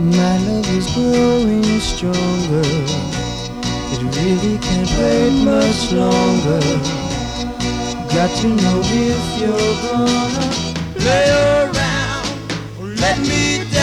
My love is growing stronger. It really can't wait much longer. Got to know if you're gonna play around or let me down.